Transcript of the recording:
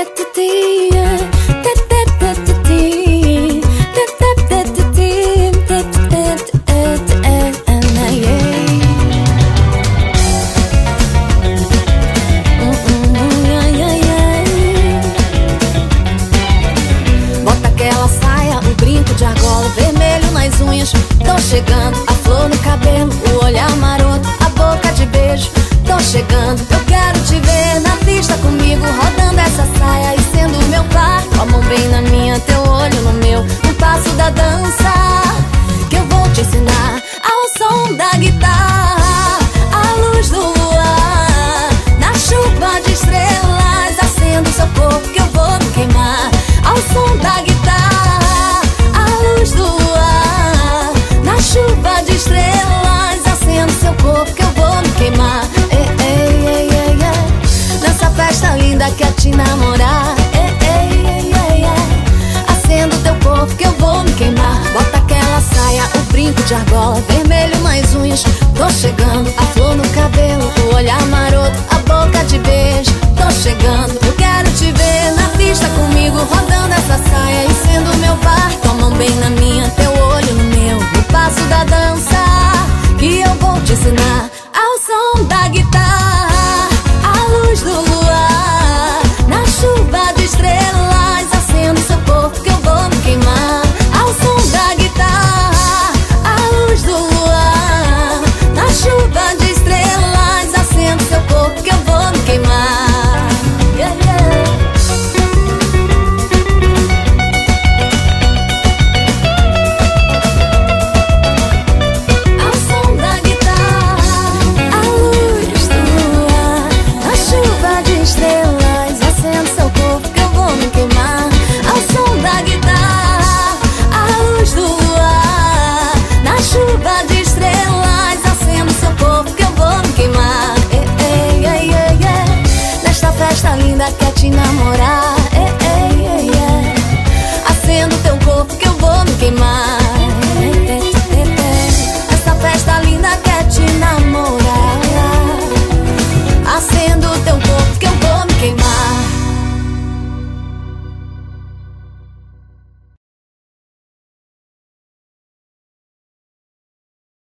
Bota aquela saia, o brinco de argola, vermelho nas unhas. Tô chegando, a flor no cabelo, o olhar maroto, a boca de beijo. Tô chegando, eu quero te ver na pista comigo, rodando essa saia e sendo meu par. Com a mão bem na minha, teu olho no meu, no passo da dança que eu vou te ensinar. Ao som da guitarra, à luz do luar, na chuva de estrelas, acendo seu corpo que eu vou me queimar. Ao som da guitarra, à luz do luar, na chuva de estrelas, acendo seu corpo que eu vou me queimar. Ei, ei, ei, ei, ei. Nessa festa linda quer te namorar. Ei, ei, ei, ei, ei. Acendo teu corpo que eu vou me queimar. Bota aquela saia, o brinco de argola, vermelho nas unhas. Tô chegando, a flor no cabelo, o olhar maroto, a boca de beijo.